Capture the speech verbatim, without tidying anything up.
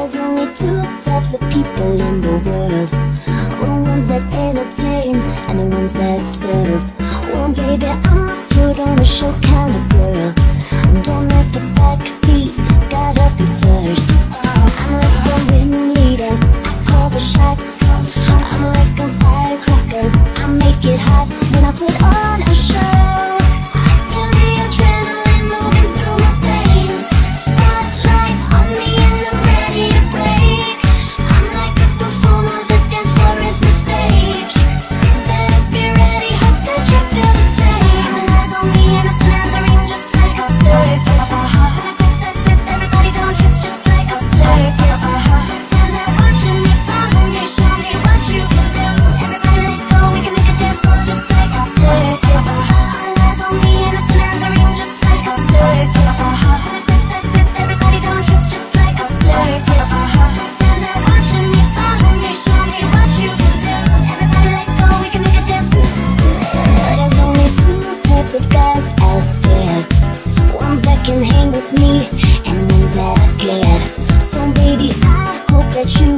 There's only two types of people in the world, the ones that entertain and the ones that observe. Well, baby, I'm a put on a show kind of girl. Don't let the backseat, gotta be first. I'm like the ringleader, I call the shots. I'm like a firecracker, I make it hot when I put on a show. Feel the adrenaline moving through my veins. Spotlight on me and I'm ready to break. I'm like a performer, the dance floor is the stage. Better be ready, hope that you feel the same. Eyes on me in the center of the ring, just like a circus. Everybody don't trip, just like a circus. Just stand there watching me, follow me, show me what you can do. Everybody let go, we can make a dance floor just like a circus. Eyes on me in the center of the ring, just like a circus. Everybody don't trip, just like a circus. Just stand there watching me, follow me, show me what you can do. Everybody let go, we can make a dance floor. There's only two types of guys out there, ones that can hang with me and ones that are scared. So baby, I hope that you